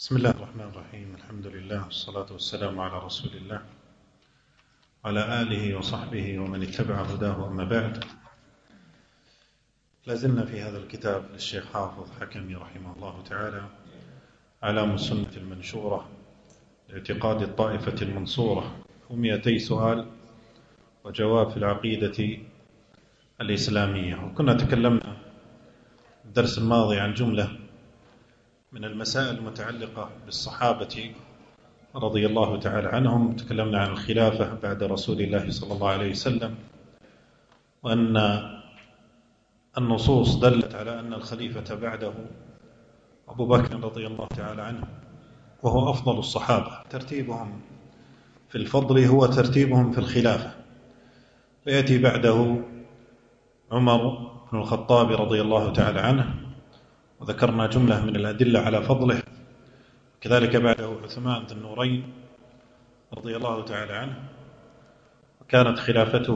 بسم الله الرحمن الرحيم. الحمد لله والصلاة والسلام على رسول الله وعلى آله وصحبه ومن اتبع هداه. أما بعد، لازلنا في هذا الكتاب للشيخ حافظ حكمي رحمه الله تعالى علام السنة المنشورة لاعتقاد الطائفة المنصورة، و200 سؤال وجواب في العقيدة الإسلامية. وكنا تكلمنا الدرس الماضي عن جملة من المسائل المتعلقة بالصحابة رضي الله تعالى عنهم. تكلمنا عن الخلافة بعد رسول الله صلى الله عليه وسلم، وأن النصوص دلت على أن الخليفة بعده أبو بكر رضي الله تعالى عنه، وهو أفضل الصحابة. ترتيبهم في الفضل هو ترتيبهم في الخلافة، فيأتي بعده عمر بن الخطاب رضي الله تعالى عنه، وذكرنا جملة من الأدلة على فضله. كذلك بعده عثمان ذو النورين رضي الله تعالى عنه، وكانت خلافته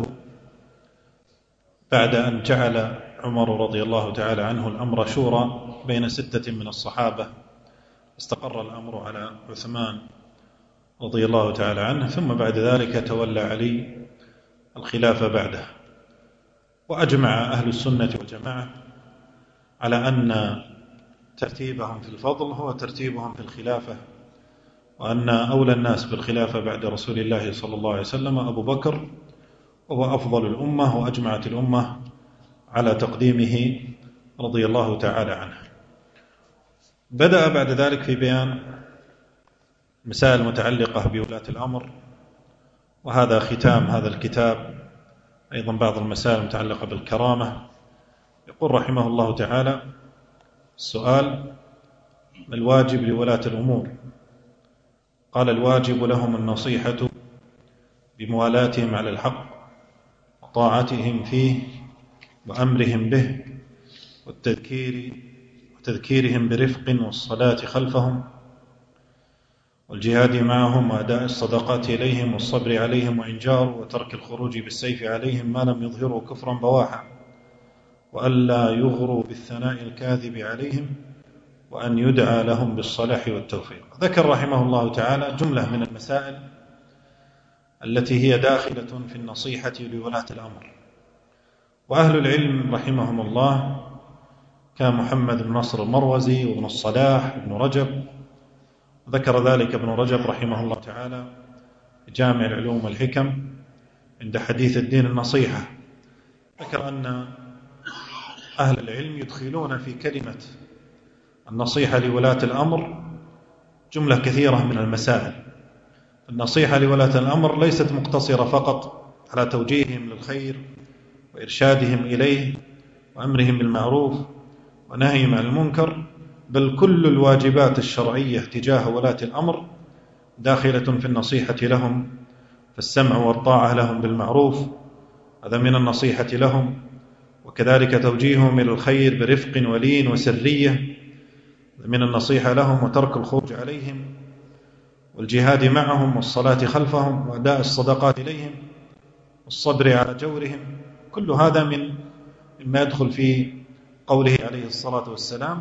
بعد أن جعل عمر رضي الله تعالى عنه الأمر شورى بين 6 من الصحابة، استقر الأمر على عثمان رضي الله تعالى عنه، ثم بعد ذلك تولى علي الخلافة بعده. وأجمع أهل السنة والجماعة على أن ترتيبهم في الفضل هو ترتيبهم في الخلافة، وأن أولى الناس بالخلافة بعد رسول الله صلى الله عليه وسلم أبو بكر، وهو أفضل الأمة، وأجمعت الأمة على تقديمه رضي الله تعالى عنه. بدأ بعد ذلك في بيان مسائل متعلقة بولاة الأمر، وهذا ختام هذا الكتاب. أيضا بعض المسائل المتعلقة بالكرامة. يقول رحمه الله تعالى: السؤال: ما الواجب لولاة الأمور؟ قال: الواجب لهم النصيحة بموالاتهم على الحق، وطاعتهم فيه، وأمرهم به، وتذكيرهم برفق، والصلاة خلفهم، والجهاد معهم، وأداء الصدقات إليهم، والصبر عليهم وإن جاروا، وترك الخروج بالسيف عليهم ما لم يظهروا كفرا بواحا، وألا يغروا بالثناء الكاذب عليهم، وأن يدعى لهم بالصلاح والتوفيق. ذكر رحمه الله تعالى جملة من المسائل التي هي داخلة في النصيحة لولاة الأمر. وأهل العلم رحمهم الله كمحمد بن نصر المروزي وابن الصلاح وابن رجب، ذكر ذلك ابن رجب رحمه الله تعالى في جامع العلوم والحكم عند حديث الدين النصيحة. ذكر أن أهل العلم يدخلون في كلمة النصيحة لولاة الأمر جملة كثيرة من المسائل. النصيحة لولاة الأمر ليست مقتصرة فقط على توجيههم للخير وإرشادهم إليه وأمرهم بالمعروف ونهيهم عن المنكر، بل كل الواجبات الشرعية تجاه ولاة الأمر داخلة في النصيحة لهم. فالسمع والطاعة لهم بالمعروف هذا من النصيحة لهم، وكذلك توجيههم إلى الخير برفق ولين وسرية من النصيحة لهم، وترك الخروج عليهم، والجهاد معهم، والصلاة خلفهم، وأداء الصدقات إليهم، والصبر على جورهم. كل هذا مما يدخل في قوله عليه الصلاة والسلام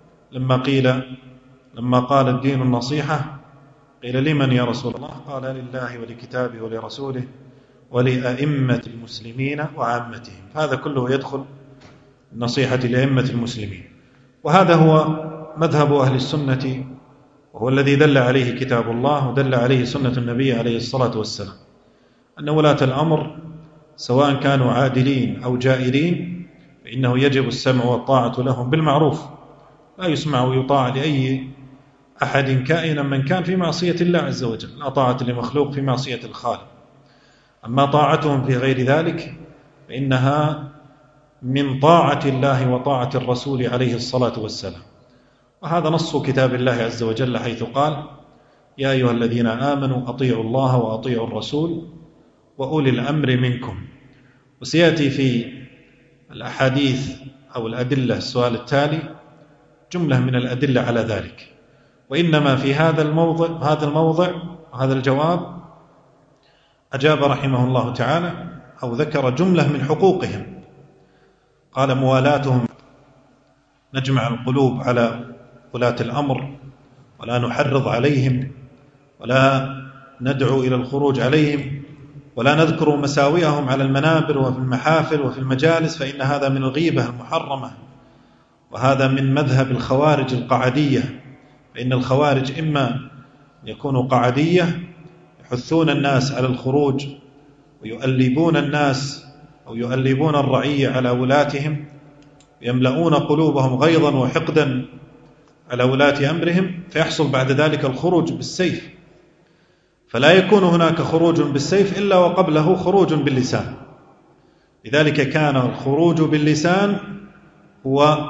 لما قال الدين النصيحة قيل: لمن يا رسول الله؟ قال: لله ولكتابه ولرسوله ولأئمة المسلمين وعامتهم. هذا كله يدخل النصيحة لأئمة المسلمين، وهذا هو مذهب أهل السنة، وهو الذي دل عليه كتاب الله ودل عليه سنة النبي عليه الصلاة والسلام، أن ولاة الأمر سواء كانوا عادلين أو جائرين فإنه يجب السمع والطاعة لهم بالمعروف. لا يسمع ويطاع لأي أحد كائنا من كان في معصية الله عز وجل، لا طاعة لمخلوق في معصية الخالق. أما طاعتهم في غير ذلك فإنها من طاعة الله وطاعة الرسول عليه الصلاة والسلام. وهذا نص كتاب الله عز وجل حيث قال: يا أيها الذين آمنوا أطيعوا الله وأطيعوا الرسول وأولي الأمر منكم. وسيأتي في الأحاديث أو الأدلة السؤال التالي جملة من الأدلة على ذلك. وإنما في هذا الموضع وهذا الجواب أجاب رحمه الله تعالى أو ذكر جملة من حقوقهم. قال: موالاتهم، نجمع القلوب على ولاة الأمر ولا نحرض عليهم ولا ندعو إلى الخروج عليهم ولا نذكر مساوئهم على المنابر وفي المحافل وفي المجالس، فإن هذا من الغيبة المحرمة، وهذا من مذهب الخوارج القعدية. فإن الخوارج إما يكونوا قعدية يحثون الناس على الخروج ويؤلبون الناس أو يؤلبون الرعية على ولاتهم، يملؤون قلوبهم غيظا وحقدا على ولاة أمرهم، فيحصل بعد ذلك الخروج بالسيف. فلا يكون هناك خروج بالسيف إلا وقبله خروج باللسان. لذلك كان الخروج باللسان هو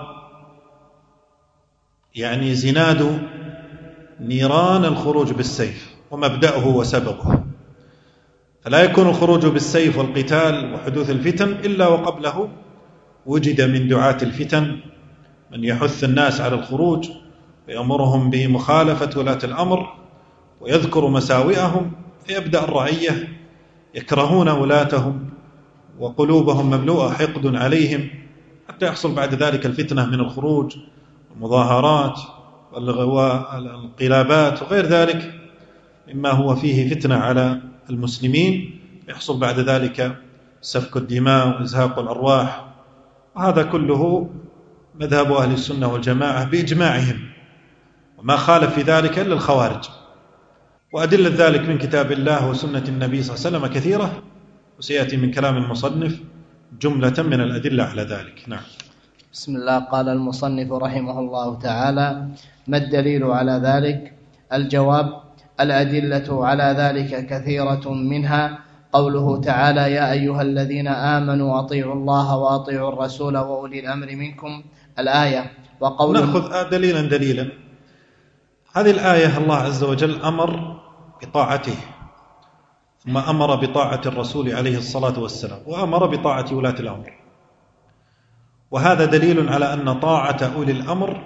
يعني زناد نيران الخروج بالسيف ومبدأه وسببه. فلا يكون الخروج بالسيف والقتال وحدوث الفتن إلا وقبله وجد من دعاة الفتن من يحث الناس على الخروج ويأمرهم بمخالفة ولاة الأمر ويذكر مساوئهم، فيبدأ الرعية يكرهون ولاتهم وقلوبهم مملوءة حقد عليهم، حتى يحصل بعد ذلك الفتنة من الخروج والمظاهرات والانقلابات وغير ذلك مما هو فيه فتنة على المسلمين، يحصل بعد ذلك سفك الدماء وإزهاق الأرواح. وهذا كله مذهب أهل السنة والجماعة بإجماعهم، وما خالف في ذلك إلا الخوارج. وأدلة ذلك من كتاب الله وسنة النبي صلى الله عليه وسلم كثيرة، وسيأتي من كلام المصنف جملة من الأدلة على ذلك. نعم. بسم الله. قال المصنف رحمه الله تعالى: ما الدليل على ذلك؟ الجواب: الأدلة على ذلك كثيرة، منها قوله تعالى: يا أيها الذين آمنوا أطيعوا الله وأطيعوا الرسول وأولي الأمر منكم، الآية. نأخذ دليلا. هذه الآية الله عز وجل أمر بطاعته، ثم أمر بطاعة الرسول عليه الصلاة والسلام، وأمر بطاعة ولاة الأمر. وهذا دليل على أن طاعة أولي الأمر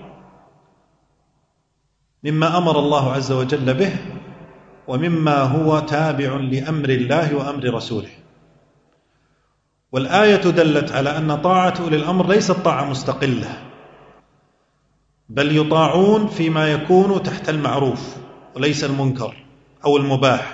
مما أمر الله عز وجل به، ومما هو تابع لأمر الله وأمر رسوله. والآية دلت على أن طاعة أولي الأمر ليست طاعة مستقلة، بل يطاعون فيما يكون تحت المعروف وليس المنكر أو المباح.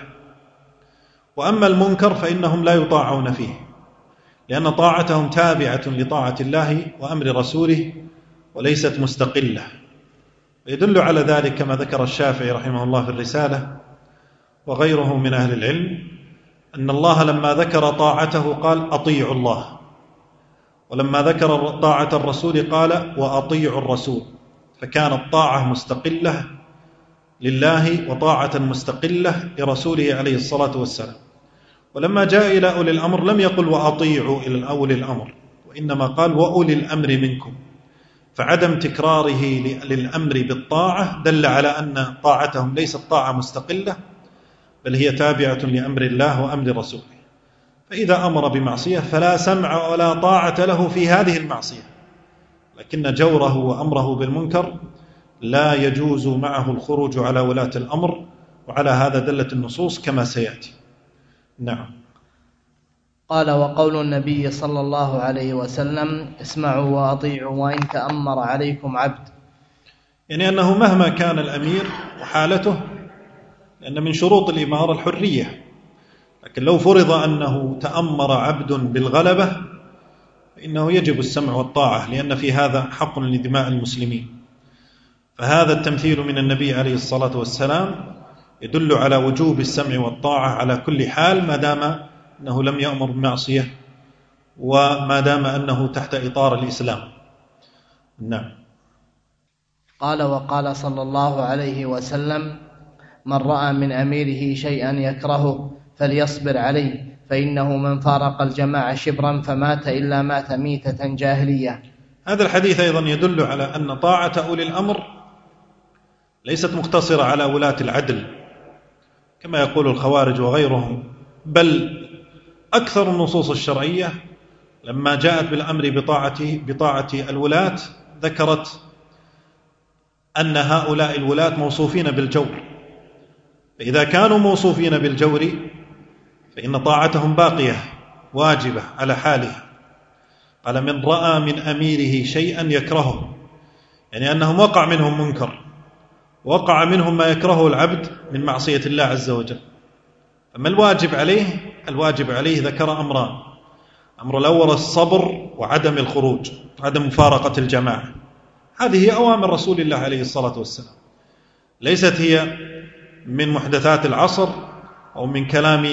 وأما المنكر فإنهم لا يطاعون فيه، لأن طاعتهم تابعة لطاعة الله وأمر رسوله وليست مستقلة. ويدل على ذلك كما ذكر الشافعي رحمه الله في الرسالة وغيره من أهل العلم، أن الله لما ذكر طاعته قال: أطيعوا الله، ولما ذكر طاعة الرسول قال: وأطيعوا الرسول. فكانت طاعة مستقلة لله وطاعة مستقلة لرسوله عليه الصلاة والسلام. ولما جاء إلى أولي الأمر لم يقل وأطيعوا إلى أولي الأمر، وإنما قال وأولي الأمر منكم. فعدم تكراره للأمر بالطاعة دل على أن طاعتهم ليست طاعة مستقلة، بل هي تابعة لأمر الله وأمر رسوله. فإذا أمر بمعصية فلا سمع ولا طاعة له في هذه المعصية، لكن جوره وأمره بالمنكر لا يجوز معه الخروج على ولاة الأمر، وعلى هذا دلت النصوص كما سيأتي. نعم. قال: وقول النبي صلى الله عليه وسلم: اسمعوا وأطيعوا وإن تأمر عليكم عبد، يعني أنه مهما كان الأمير وحالته، لأن من شروط الإمارة الحرية، لكن لو فرض أنه تأمر عبد بالغلبة فإنه يجب السمع والطاعة، لأن في هذا حق لدماء المسلمين. فهذا التمثيل من النبي عليه الصلاة والسلام يدل على وجوب السمع والطاعة على كل حال، ما دام أنه لم يأمر بمعصية، وما دام أنه تحت إطار الإسلام. نعم. قال: وقال صلى الله عليه وسلم: من رأى من أميره شيئا يكرهه فليصبر عليه، فإنه من فارق الجماعة شبرا فمات إلا مات ميتة جاهلية. هذا الحديث أيضا يدل على أن طاعة أولي الأمر ليست مقتصرة على ولاة العدل كما يقول الخوارج وغيرهم، بل أكثر النصوص الشرعية لما جاءت بالأمر بطاعة الولاة ذكرت أن هؤلاء الولاة موصوفين بالجور، فإذا كانوا موصوفين بالجور فإن طاعتهم باقية واجبة على حالها. قال: من رأى من أميره شيئا يكرهه، يعني أنهم وقع منهم منكر وقع منهم ما يكرهه العبد من معصية الله عز وجل. أما الواجب عليه، الواجب عليه ذكر أمران: الأمر الأول الصبر وعدم الخروج، عدم مفارقة الجماعة. هذه هي أوامر رسول الله عليه الصلاة والسلام، ليست هي من محدثات العصر أو من كلام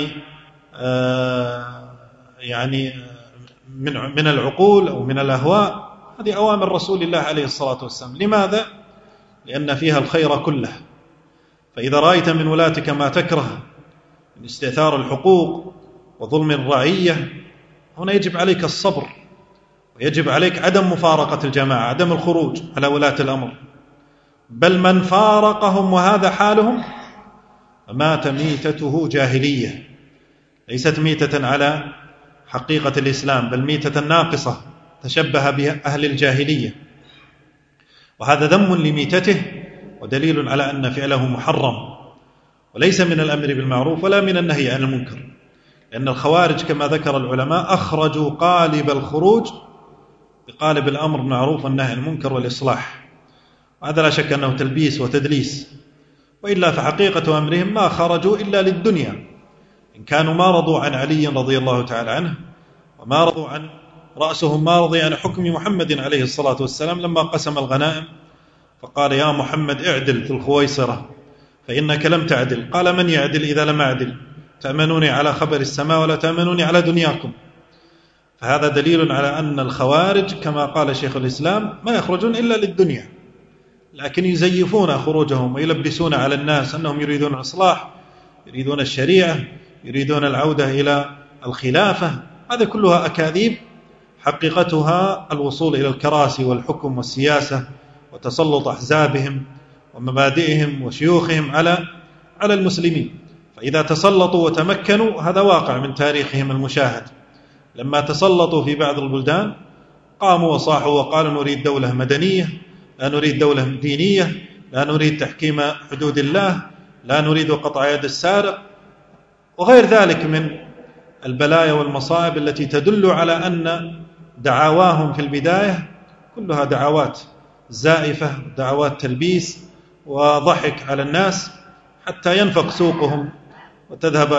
يعني من العقول أو من الأهواء. هذه أوامر رسول الله عليه الصلاة والسلام. لماذا؟ لأن فيها الخير كله. فإذا رأيت من ولاتك ما تكره من استئثار الحقوق وظلم الرعية، هنا يجب عليك الصبر، ويجب عليك عدم مفارقة الجماعة، عدم الخروج على ولاة الأمر. بل من فارقهم وهذا حالهم مات ميتته جاهلية، ليست ميتة على حقيقة الإسلام، بل ميتة ناقصة تشبه بها أهل الجاهلية. وهذا ذم لميتته ودليل على أن فعله محرم، وليس من الأمر بالمعروف ولا من النهي عن المنكر. لأن الخوارج كما ذكر العلماء أخرجوا قالب الخروج بقالب الأمر بالمعروف والنهي عن المنكر والإصلاح، وهذا لا شك أنه تلبيس وتدليس. وإلا فحقيقة أمرهم ما خرجوا إلا للدنيا. إن كانوا ما رضوا عن علي رضي الله تعالى عنه، وما رضوا عن رأسهم ما رضي عن حكم محمد عليه الصلاة والسلام لما قسم الغنائم فقال: يا محمد اعدل في الخويصرة فإنك لم تعدل. قال: من يعدل إذا لم أعدل؟ تأمنوني على خبر السماء ولا تأمنوني على دنياكم. فهذا دليل على أن الخوارج كما قال شيخ الإسلام ما يخرجون إلا للدنيا، لكن يزيفون خروجهم ويلبسون على الناس أنهم يريدون الإصلاح، يريدون الشريعة، يريدون العودة إلى الخلافة. هذا كلها أكاذيب حقيقتها الوصول إلى الكراسي والحكم والسياسة وتسلط أحزابهم ومبادئهم وشيوخهم على المسلمين. فإذا تسلطوا وتمكنوا، هذا واقع من تاريخهم المشاهد، لما تسلطوا في بعض البلدان قاموا وصاحوا وقالوا: نريد دولة مدنية، لا نريد دولة دينية، لا نريد تحكيم حدود الله، لا نريد قطع يد السارق، وغير ذلك من البلايا والمصائب التي تدل على أن دعواهم في البداية كلها دعوات زائفة، دعوات تلبيس وضحك على الناس حتى ينفق سوقهم وتذهب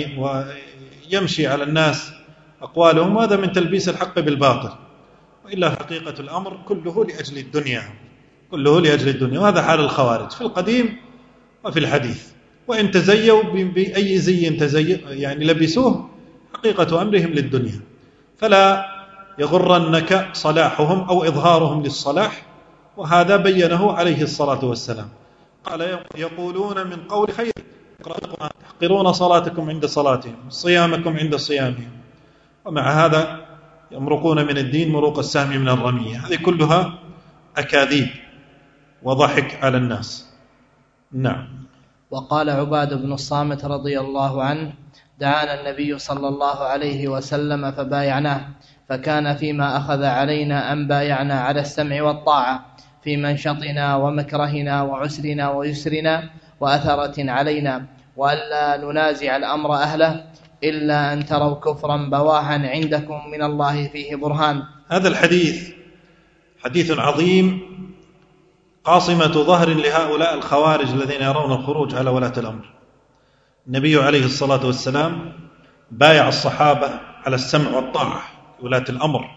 ويمشي على الناس أقوالهم. هذا من تلبيس الحق بالباطل، وإلا حقيقة الأمر كله لأجل الدنيا، كله لأجل الدنيا. وهذا حال الخوارج في القديم وفي الحديث. وإن تزيوا بأي زي لبسوه، حقيقة أمرهم للدنيا. فلا يغرنك صلاحهم أو إظهارهم للصلاح، وهذا بينه عليه الصلاة والسلام. قال: يقولون من قول خير تحقرون صلاتكم عند صلاتهم، صيامكم عند صيامهم. ومع هذا يمرقون من الدين مروق السهم من الرمية. هذه كلها أكاذيب وضحك على الناس. نعم. وقال عباد بن الصامت رضي الله عنه: دعانا النبي صلى الله عليه وسلم فبايعناه، فكان فيما أخذ علينا أن بايعنا على السمع والطاعة في منشطنا ومكرهنا وعسرنا ويسرنا وأثرة علينا، وألا ننازع الأمر أهله إلا أن تروا كفرا بواحا عندكم من الله فيه برهان. هذا الحديث حديث عظيم، قاصمة ظهر لهؤلاء الخوارج الذين يرون الخروج على ولاة الأمر. النبي عليه الصلاة والسلام بايع الصحابة على السمع والطاعة ولاة الأمر،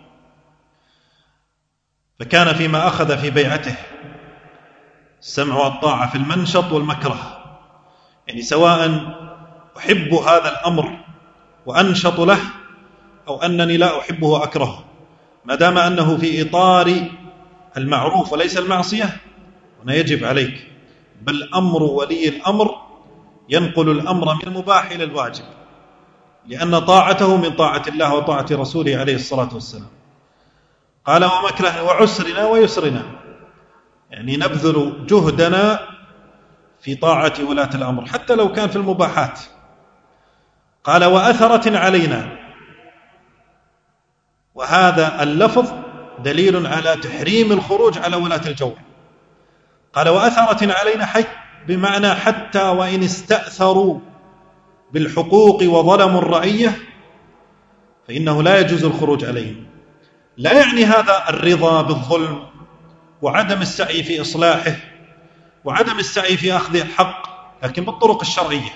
فكان فيما أخذ في بيعته السمع والطاعة في المنشط والمكره، سواء أحب هذا الأمر وأنشط له أو أنني لا أحبه وأكرهه، ما دام أنه في إطار المعروف وليس المعصية، هنا يجب عليك. بل أمر ولي الأمر ينقل الأمر من المباح إلى الواجب، لأن طاعته من طاعة الله وطاعة رسوله عليه الصلاة والسلام. قال: ومكره وعسرنا ويسرنا، نبذل جهدنا في طاعة ولاة الأمر حتى لو كان في المباحات. قال: وأثرة علينا، وهذا اللفظ دليل على تحريم الخروج على ولاة الجور. قال: وأثرة علينا بمعنى حتى وإن استأثروا بالحقوق وظلموا الرعية فإنه لا يجوز الخروج عليهم. لا يعني هذا الرضا بالظلم وعدم السعي في إصلاحه، وعدم السعي في أخذ الحق لكن بالطرق الشرعية.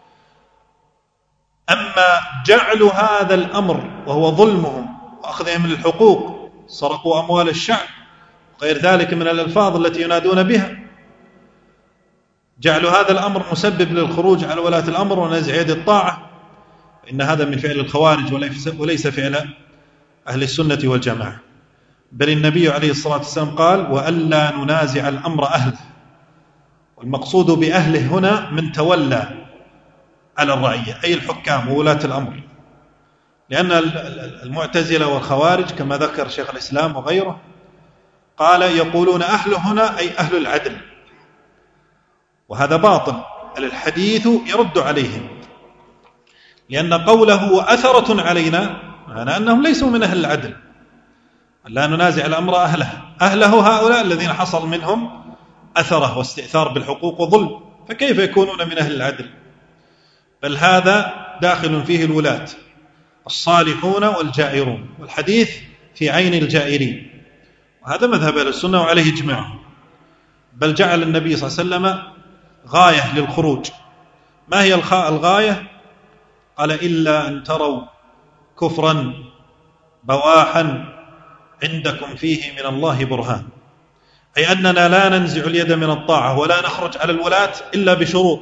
أما جعل هذا الأمر وهو ظلمهم وأخذهم الحقوق، سرقوا أموال الشعب وغير ذلك من الألفاظ التي ينادون بها، جعل هذا الأمر مسبب للخروج على ولاة الأمر ونزع يد الطاعة، إن هذا من فعل الخوارج وليس فعل أهل السنة والجماعة. بل النبي عليه الصلاة والسلام قال: وألا ننازع الأمر أهله. والمقصود بأهله هنا من تولى على الرعية، أي الحكام وولاة الأمر، لأن المعتزلة والخوارج كما ذكر شيخ الإسلام وغيره قال يقولون أهله هنا أي أهل العدل، وهذا باطل. الحديث يرد عليهم، لأن قوله وأثرة علينا معنى أنهم ليسوا من أهل العدل. لا ننازع الأمر أهله هؤلاء الذين حصل منهم أثره واستئثار بالحقوق وظلم، فكيف يكونون من أهل العدل؟ بل هذا داخل فيه الولاة الصالحون والجائرون، والحديث في عين الجائرين، وهذا مذهب أهل السنة وعليه إجماع. بل جعل النبي صلى الله عليه وسلم غاية للخروج. ما هي الغاية؟ قال: إلا أن تروا كفرا بواحا عندكم فيه من الله برهان، أي أننا لا ننزع اليد من الطاعة ولا نخرج على الولاة إلا بشروط،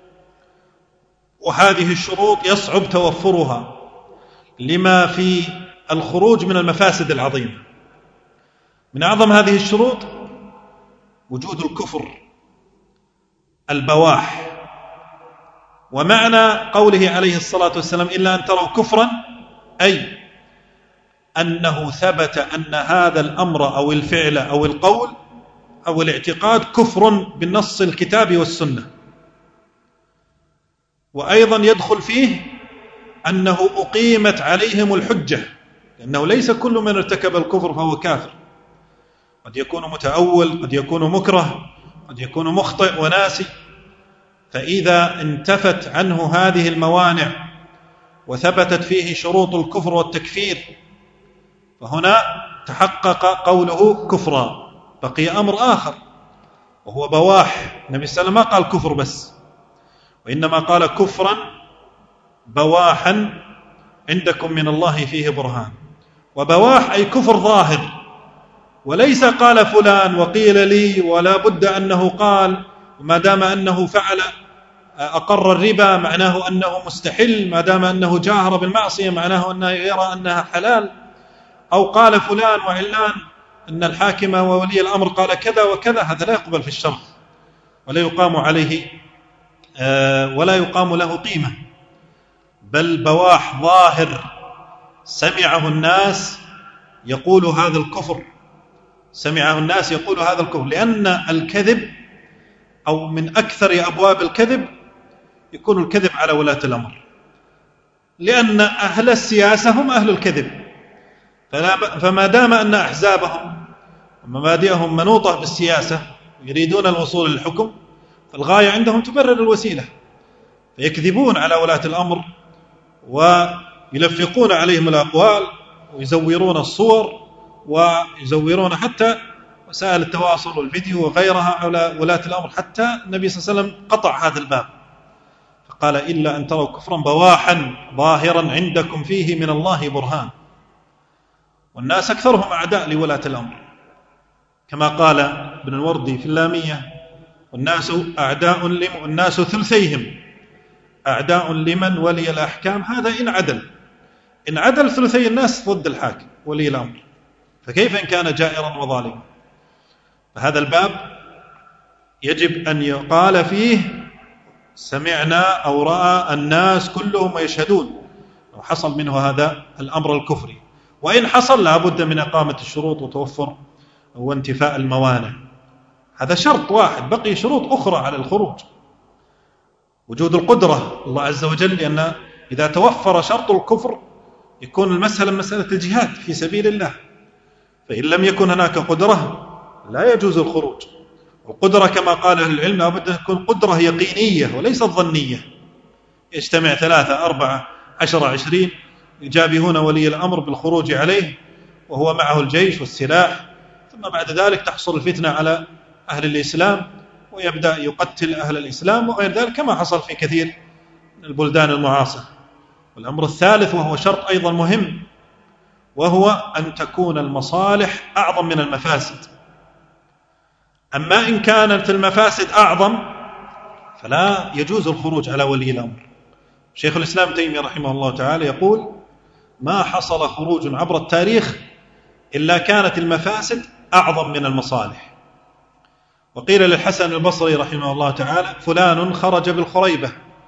وهذه الشروط يصعب توفرها لما في الخروج من المفاسد العظيمة. من أعظم هذه الشروط وجود الكفر البواح. ومعنى قوله عليه الصلاة والسلام إلا أن تروا كفرا، أي أنه ثبت أن هذا الأمر أو الفعل أو القول أو الاعتقاد كفر بالنص الكتاب والسنة. وأيضا يدخل فيه أنه أقيمت عليهم الحجة، لأنه ليس كل من ارتكب الكفر فهو كافر، قد يكون متأول، قد يكون مكره، قد يكون مخطئ وناسي. فإذا انتفت عنه هذه الموانع وثبتت فيه شروط الكفر والتكفير، فهنا تحقق قوله كفرا. بقي أمر آخر وهو بواح. النبي صلى الله عليه وسلم ما قال كفر بس، وإنما قال كفرا بواحا عندكم من الله فيه برهان. وبواح أي كفر ظاهر، وليس قال فلان وقيل لي ولا بد أنه قال، وما دام أنه فعل أقر الربا معناه أنه مستحل، ما دام أنه جاهر بالمعصية معناه أنه يرى أنها حلال، أو قال فلان وعلان أن الحاكم وولي الأمر قال كذا وكذا. هذا لا يقبل في الشرع ولا يقام عليه ولا يقام له قيمة. بل بواح ظاهر سمعه الناس يقول هذا الكفر، سمعه الناس يقول هذا الكفر. لأن الكذب أو من أكثر أبواب الكذب يكون الكذب على ولاة الأمر، لأن أهل السياسة هم أهل الكذب. فما دام أن أحزابهم ومبادئهم منوطة بالسياسة يريدون الوصول للحكم، فالغاية عندهم تبرر الوسيلة، فيكذبون على ولاة الأمر ويلفقون عليهم الأقوال ويزورون الصور ويزورون حتى وسائل التواصل والفيديو وغيرها على ولاة الأمر. حتى النبي صلى الله عليه وسلم قطع هذا الباب فقال: إلا أن تروا كفرا بواحا ظاهرا عندكم فيه من الله برهان. والناس أكثرهم أعداء لولاة الأمر، كما قال ابن الوردي في اللامية: والناس أعداء الناس ثلثيهم أعداء لمن ولي الأحكام. هذا إن عدل ثلثي الناس ضد الحاكم ولي الأمر، فكيف إن كان جائرا وظالما؟ فهذا الباب يجب أن يقال فيه سمعنا أو رأى الناس كلهم ويشهدون لو حصل منه هذا الأمر الكفري. وإن حصل لابد من إقامة الشروط وتوفر وانتفاء الموانع. هذا شرط واحد، بقي شروط أخرى على الخروج. وجود القدرة الله عز وجل، لأن إذا توفر شرط الكفر يكون المسألة مسألة الجهاد في سبيل الله، فإن لم يكن هناك قدرة لا يجوز الخروج. والقدرة كما قال أهل العلم لابد أن تكون قدرة يقينية وليست ظنية. يجتمع 3 4 10 20 يجابهون ولي الأمر بالخروج عليه وهو معه الجيش والسلاح، ثم بعد ذلك تحصل الفتنة على أهل الإسلام ويبدأ يقتل أهل الإسلام وغير ذلك كما حصل في كثير من البلدان المعاصرة. والأمر الثالث وهو شرط أيضا مهم، وهو أن تكون المصالح أعظم من المفاسد. أما إن كانت المفاسد أعظم فلا يجوز الخروج على ولي الأمر. شيخ الإسلام تيمية رحمه الله تعالى يقول: ما حصل خروج عبر التاريخ إلا كانت المفاسد أعظم من المصالح. وقيل للحسن البصري رحمه الله تعالى: فلان خرج بالخريبة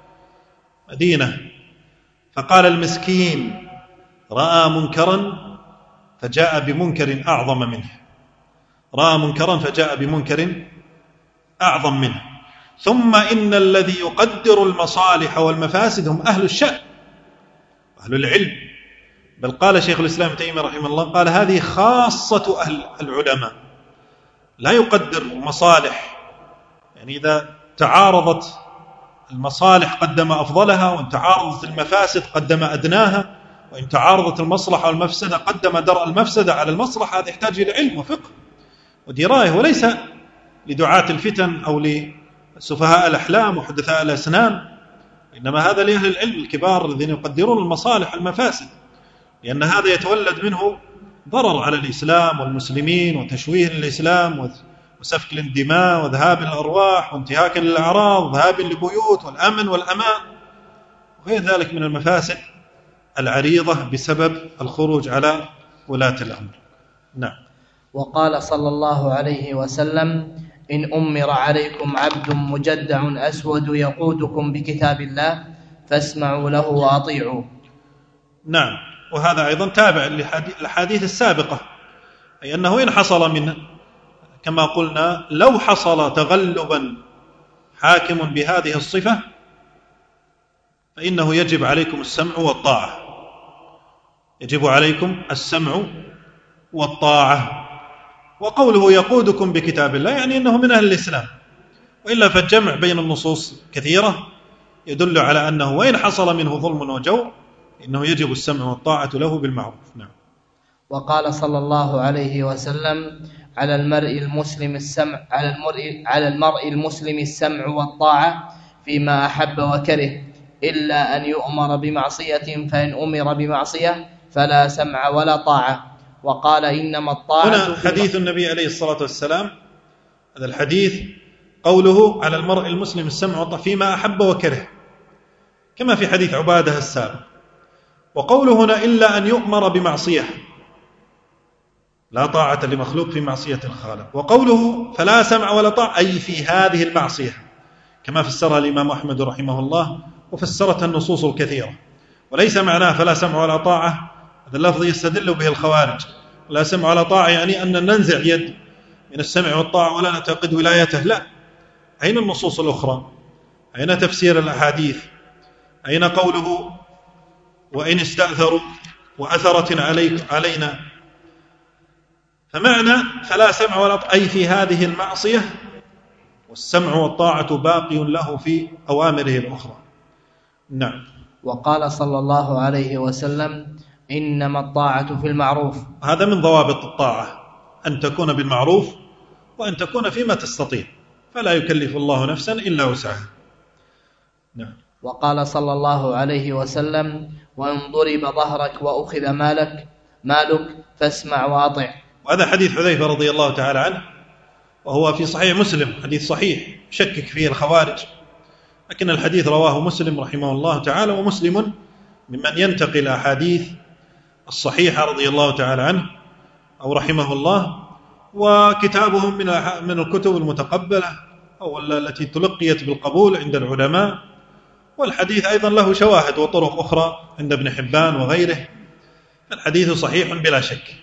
مدينة، فقال المسكين: رأى منكرا فجاء بمنكر أعظم منه، رأى منكرا فجاء بمنكر أعظم منه. ثم إن الذي يقدر المصالح والمفاسد هم أهل الشأن أهل العلم. بل قال شيخ الإسلام تيمية رحمه الله قال: هذه خاصة أهل العلماء، لا يقدر مصالح، يعني إذا تعارضت المصالح قدم أفضلها، وإن تعارضت المفاسد قدم أدناها، وإن تعارضت المصلحة والمفسدة قدم درء المفسدة على المصلحة. هذا يحتاج إلى علم وفقه ودراية، وليس لدعاة الفتن أو لسفهاء الأحلام وحدثاء الأسنان، إنما هذا لأهل العلم الكبار الذين يقدرون المصالح والمفاسد، لأن هذا يتولد منه ضرر على الإسلام والمسلمين وتشويه للإسلام وسفك للدماء وذهاب الأرواح وانتهاك للأعراض ذهاب للبيوت والأمن والأمان وغير ذلك من المفاسد العريضة بسبب الخروج على ولاة الأمر. نعم. وقال صلى الله عليه وسلم: إن أمر عليكم عبد مجدع أسود يقودكم بكتاب الله فاسمعوا له وأطيعوا. نعم. وهذا أيضا تابع للحديث السابقة، أي أنه إن حصل منه كما قلنا لو حصل تغلبا حاكم بهذه الصفة فإنه يجب عليكم السمع والطاعة، يجب عليكم السمع والطاعة. وقوله يقودكم بكتاب الله يعني أنه من أهل الإسلام، وإلا فالجمع بين النصوص كثيرة يدل على أنه وإن حصل منه ظلم وجور إنه يجب السمع والطاعة له بالمعروف. نعم. وقال صلى الله عليه وسلم: على المرء المسلم السمع والطاعة فيما أحب وكره إلا أن يؤمر بمعصية، فإن أمر بمعصية فلا سمع ولا طاعة. وقال: إنما الطاعة. هنا حديث النبي عليه الصلاة والسلام، هذا الحديث قوله على المرء المسلم السمع والطاعة فيما أحب وكره، كما في حديث عبادة السابق. وقوله هنا إلا أن يؤمر بمعصية، لا طاعة لمخلوق في معصية الخالق. وقوله فلا سمع ولا طاعة أي في هذه المعصية، كما فسرها الإمام أحمد رحمه الله وفسرتها النصوص الكثيرة. وليس معناه فلا سمع ولا طاعة هذا اللفظ يستدل به الخوارج، لا سمع ولا طاعة يعني أن ننزع يد من السمع والطاعة ولا نعتقد ولايته، لا. أين النصوص الأخرى؟ أين تفسير الأحاديث؟ أين قوله وإن استأثروا وأثرت علينا؟ فمعنى فلا سمع ولا طاعة أي في هذه المعصية، والسمع والطاعة باقي له في أوامره الأخرى. نعم. وقال صلى الله عليه وسلم: إنما الطاعة في المعروف. هذا من ضوابط الطاعة، أن تكون بالمعروف وأن تكون فيما تستطيع، فلا يكلف الله نفسا إلا وسعها. نعم. وقال صلى الله عليه وسلم: وإن ضرب ظهرك وأخذ مالك فاسمع وأطع. وهذا حديث حذيفة رضي الله تعالى عنه، وهو في صحيح مسلم، حديث صحيح شكك فيه الخوارج، لكن الحديث رواه مسلم رحمه الله تعالى، ومسلم ممن ينتقل أحاديث الصحيحة رضي الله تعالى عنه أو رحمه الله، وكتابهم من الكتب المتقبلة أو التي تلقيت بالقبول عند العلماء. والحديث أيضا له شواهد وطرق أخرى عند ابن حبان وغيره، الحديث صحيح بلا شك.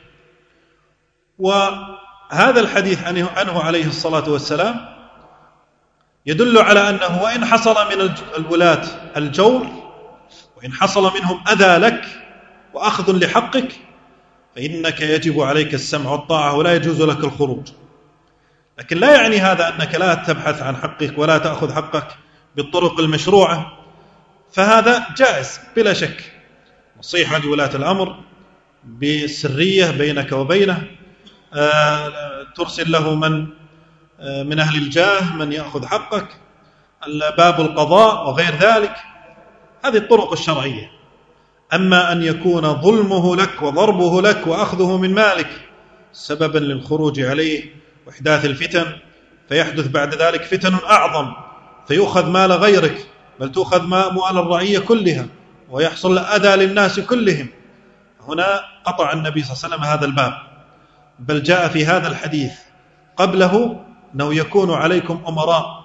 وهذا الحديث عنه عليه الصلاة والسلام يدل على أنه وإن حصل من الولاة الجور، وإن حصل منهم أذى لك وأخذ لحقك، فإنك يجب عليك السمع والطاعة ولا يجوز لك الخروج. لكن لا يعني هذا أنك لا تبحث عن حقك ولا تأخذ حقك بالطرق المشروعة، فهذا جائز بلا شك. نصيحة لولاة الأمر بسرية بينك وبينه، ترسل له من من أهل الجاه من يأخذ حقك، باب القضاء وغير ذلك، هذه الطرق الشرعية. أما أن يكون ظلمه لك وضربه لك وأخذه من مالك سببا للخروج عليه وإحداث الفتن، فيحدث بعد ذلك فتن أعظم، فيؤخذ مال غيرك، بل تؤخذ مال الرعية كلها، ويحصل أذى للناس كلهم. هنا قطع النبي صلى الله عليه وسلم هذا الباب، بل جاء في هذا الحديث قبله أنه يكون عليكم أمراء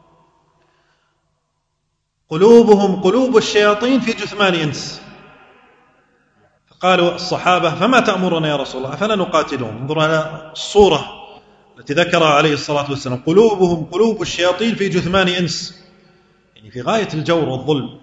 قلوبهم قلوب الشياطين في جثمان إنس. فقالوا الصحابة: فما تأمرنا يا رسول الله؟ أفلا نقاتلهم؟ انظروا على الصورة التي ذكرها عليه الصلاة والسلام، قلوبهم قلوب الشياطين في جثمان إنس، يعني في غاية الجور والظلم.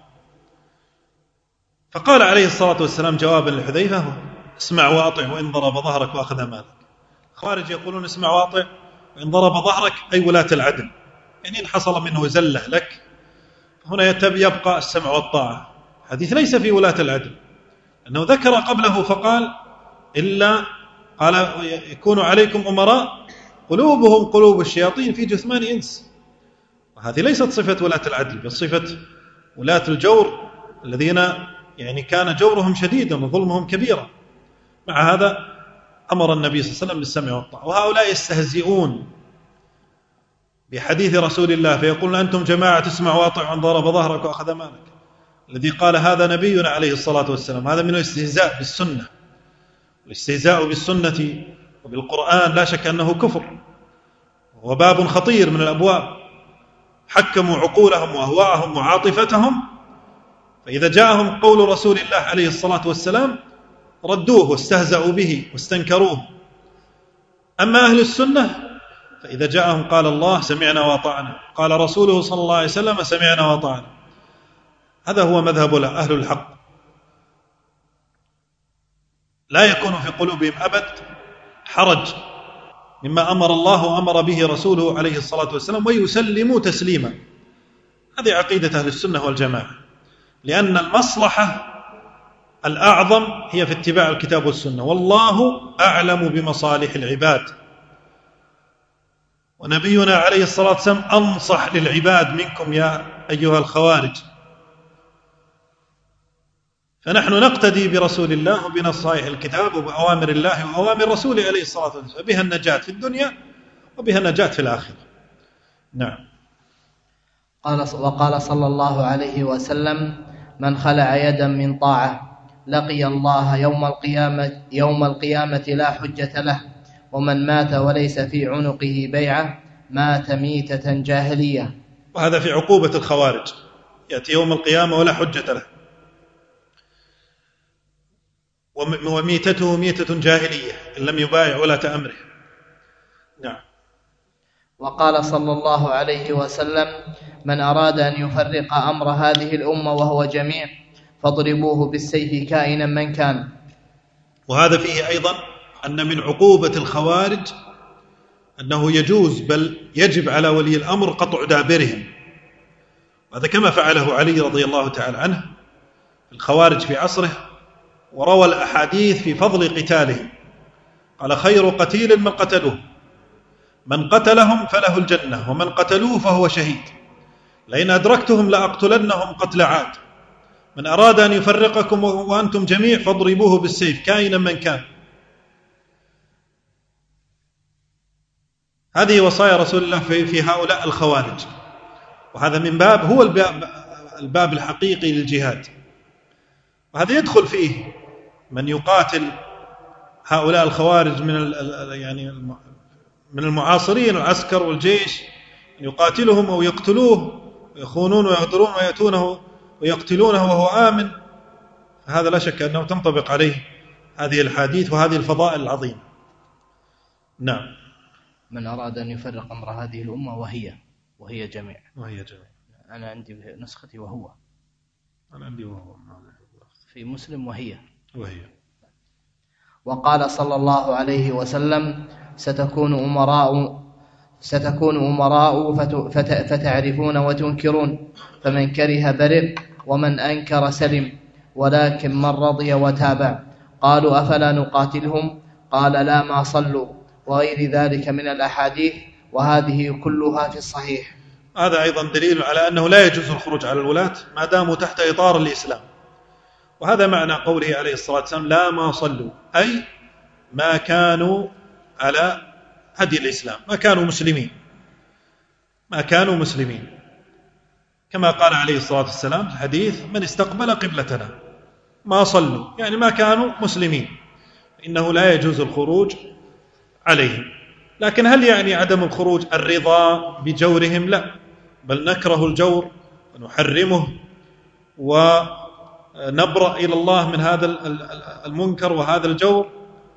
فقال عليه الصلاة والسلام جوابا لحذيفة: اسمع واطع وإن ضرب ظهرك وأخذ مالك. الخوارج يقولون اسمع واطع وإن ضرب ظهرك أي ولاة العدل، يعني إن حصل منه زلة لك هنا يبقى السمع والطاعة. حديث ليس في ولاة العدل، أنه ذكر قبله فقال قال يكون عليكم أمراء قلوبهم قلوب الشياطين في جثمان إنس، وهذه ليست صفة ولاة العدل، بل صفة ولاة الجور الذين يعني كان جورهم شديدا وظلمهم كبيرا. مع هذا أمر النبي صلى الله عليه وسلم بالسمع والطاعة. وهؤلاء يستهزئون بحديث رسول الله فيقولون: أنتم جماعة تسمع واطع وإن ضرب ظهرك وأخذ مالك. الذي قال هذا نبينا عليه الصلاة والسلام. هذا من الاستهزاء بالسنة. الاستهزاء بالسنة وبالقرآن لا شك أنه كفر، وباب خطير من الأبواب. حكموا عقولهم وأهواءهم وعاطفتهم، فإذا جاءهم قول رسول الله عليه الصلاة والسلام ردوه واستهزأوا به واستنكروه. أما أهل السنة فإذا جاءهم قال الله سمعنا وأطعنا، قال رسوله صلى الله عليه وسلم سمعنا وأطعنا. هذا هو مذهب أهل الحق. لا يكون في قلوبهم أبد حرج مما أمر الله وأمر به رسوله عليه الصلاة والسلام، ويسلموا تسليما. هذه عقيدة أهل السنة والجماعة، لأن المصلحة الأعظم هي في اتباع الكتاب والسنة، والله أعلم بمصالح العباد. ونبينا عليه الصلاة والسلام أنصح للعباد منكم يا أيها الخوارج. فنحن نقتدي برسول الله وبنصائح الكتاب وبأوامر الله وأوامر رسوله عليه الصلاة والسلام، بها النجاة في الدنيا وبها النجاة في الآخرة. نعم. وقال صلى الله عليه وسلم: من خلع يدا من طاعة لقي الله يوم القيامة لا حجة له، ومن مات وليس في عنقه بيعة مات ميتة جاهلية. وهذا في عقوبة الخوارج، يأتي يوم القيامة ولا حجة له، وميتته ميتة جاهلية إن لم يبايع ولاة أمره. نعم. وقال صلى الله عليه وسلم: من أراد أن يفرق أمر هذه الأمة وهو جميع فاضربوه بالسيف كائنا من كان. وهذا فيه أيضا أن من عقوبة الخوارج أنه يجوز بل يجب على ولي الأمر قطع دابرهم. هذا كما فعله علي رضي الله تعالى عنه الخوارج في عصره، وروى الأحاديث في فضل قتالهم. قال: خير قتيل من قتلوه، من قتلهم فله الجنة، ومن قتلوه فهو شهيد، لئن أدركتهم لأقتلنهم قتل عاد. من أراد أن يفرقكم وأنتم جميع فاضربوه بالسيف كائنا من كان. هذه وصايا رسول الله في هؤلاء الخوارج، وهذا من باب هو الباب الحقيقي للجهاد. وهذا يدخل فيه من يقاتل هؤلاء الخوارج من المعاصرين العسكر والجيش، يقاتلهم أو يقتلوه ويخونون ويغدرون ويأتونه ويقتلونه وهو آمن. هذا لا شك أنه تنطبق عليه هذه الحديث وهذه الفضائل العظيمة. نعم. من أراد أن يفرق أمر هذه الأمة وهي جميع. أنا عندي نسختي وهو. أنا عندي وهو. في مسلم وهي. وقال صلى الله عليه وسلم: ستكون أمراء فتعرفون وتنكرون، فمن كره برئ ومن أنكر سلم، ولكن من رضي وتابع. قالوا: أفلا نقاتلهم؟ قال: لا ما صلوا، وغير ذلك من الأحاديث. وهذه كلها في الصحيح. هذا أيضا دليل على أنه لا يجوز الخروج على الولاة ما داموا تحت إطار الإسلام، وهذا معنى قوله عليه الصلاة والسلام لا ما صلوا، أي ما كانوا على هدي الإسلام، ما كانوا مسلمين كما قال عليه الصلاة والسلام في الحديث من استقبل قبلتنا ما صلوا، يعني ما كانوا مسلمين، إنه لا يجوز الخروج عليهم. لكن هل يعني عدم الخروج الرضا بجورهم؟ لا، بل نكره الجور ونحرمه ونبرأ إلى الله من هذا المنكر وهذا الجور،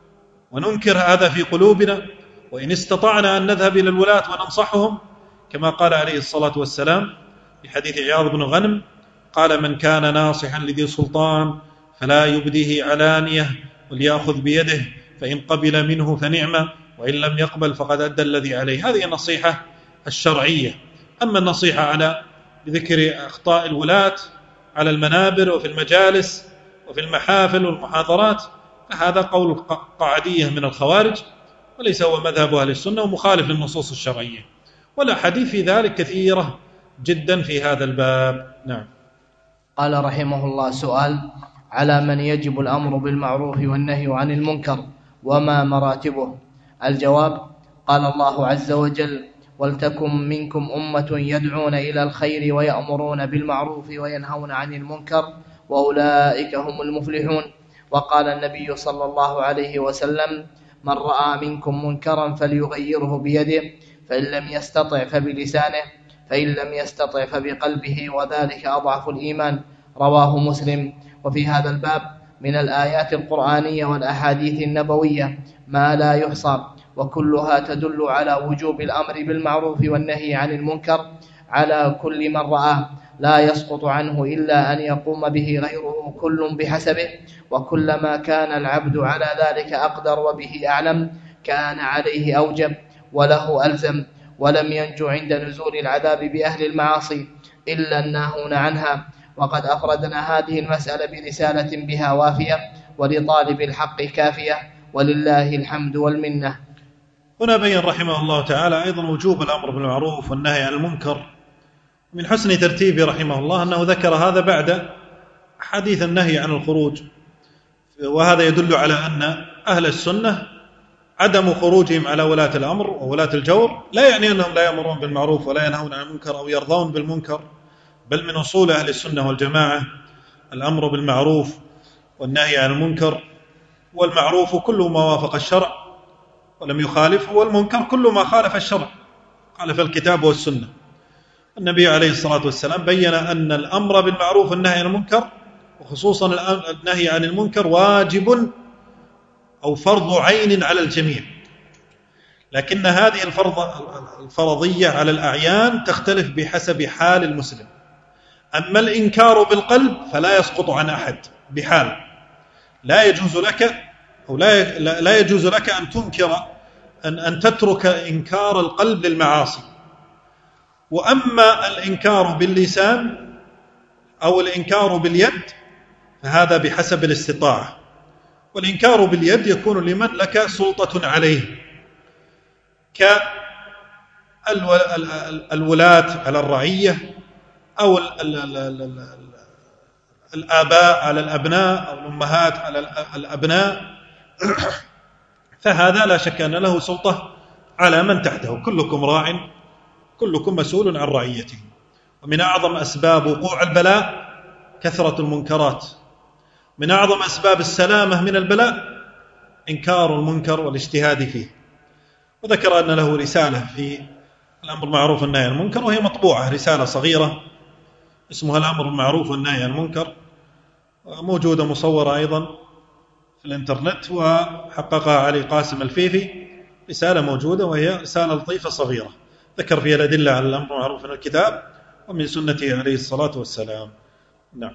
وننكر هذا في قلوبنا، وإن استطعنا أن نذهب إلى الولاة وننصحهم كما قال عليه الصلاة والسلام في حديث عياض بن غنم قال من كان ناصحا لذي سلطان فلا يبديه علانية وليأخذ بيده فإن قبل منه فنعمة وإن لم يقبل فقد أدى الذي عليه. هذه النصيحة الشرعية. أما النصيحة على بذكر أخطاء الولاة على المنابر وفي المجالس وفي المحافل والمحاضرات فهذا قول قاعدية من الخوارج، وليس هو مذهب أهل السنة ومخالف للنصوص الشرعية، والأحاديث في ذلك كثيرة جدا في هذا الباب. نعم. قال رحمه الله سؤال: على من يجب الأمر بالمعروف والنهي عن المنكر وما مراتبه؟ الجواب: قال الله عز وجل: ولتكن منكم أمة يدعون إلى الخير ويأمرون بالمعروف وينهون عن المنكر وأولئك هم المفلحون. وقال النبي صلى الله عليه وسلم: من رأى منكم منكرا فليغيره بيده، فإن لم يستطع فبلسانه، فإن لم يستطع فبقلبه، وذلك أضعف الإيمان. رواه مسلم. وفي هذا الباب من الآيات القرآنية والأحاديث النبوية ما لا يحصى، وكلها تدل على وجوب الأمر بالمعروف والنهي عن المنكر على كل من رآه، لا يسقط عنه إلا أن يقوم به غيره، كل بحسبه، وكلما كان العبد على ذلك أقدر وبه أعلم كان عليه أوجب وله ألزم. ولم ينجو عند نزول العذاب بأهل المعاصي إلا الناهون عنها. وقد أفردنا هذه المسألة برسالة بها وافية ولطالب الحق كافية، ولله الحمد والمنة. هنا بين رحمه الله تعالى أيضا وجوب الأمر بالمعروف والنهي عن المنكر. من حسن ترتيبه رحمه الله أنه ذكر هذا بعد حديث النهي عن الخروج، وهذا يدل على أن أهل السنة عدم خروجهم على ولاة الأمر وولاة الجور لا يعني أنهم لا يأمرون بالمعروف ولا ينهون عن المنكر أو يرضون بالمنكر، بل من أصول أهل السنة والجماعة الأمر بالمعروف والنهي عن المنكر. والمعروف كل ما وافق الشرع ولم يخالفه، والمنكر كل ما خالف الشرع، خالف الكتاب والسنة. النبي عليه الصلاة والسلام بين أن الأمر بالمعروف والنهي عن المنكر، وخصوصا النهي عن المنكر، واجب أو فرض عين على الجميع، لكن هذه الفرضية على الأعيان تختلف بحسب حال المسلم. أما الإنكار بالقلب فلا يسقط عن أحد بحال، لا يجوز لك أو لا يجوز لك أن تنكر أن تترك إنكار القلب للمعاصي. وأما الإنكار باللسان أو الإنكار باليد فهذا بحسب الاستطاعة، والإنكار باليد يكون لمن لك سلطة عليه كالولاة على الرعية أو الآباء على الأبناء أو الأمهات على الأبناء، فهذا لا شك أن له سلطة على من تحته. كلكم راع كلكم مسؤول عن رعيته. ومن أعظم أسباب وقوع البلاء كثرة المنكرات، من أعظم أسباب السلامة من البلاء إنكار المنكر والاجتهاد فيه. وذكر أن له رسالة في الأمر بالمعروف والنهي عن المنكر، وهي مطبوعة، رسالة صغيرة اسمها الأمر بالمعروف والنهي عن المنكر، موجودة مصورة أيضا في الإنترنت، وحققها علي قاسم الفيفي، رسالة موجودة وهي رسالة لطيفة صغيرة ذكر فيها الأدلة على الأمر بالمعروف من الكتاب ومن سنته عليه الصلاة والسلام. نعم.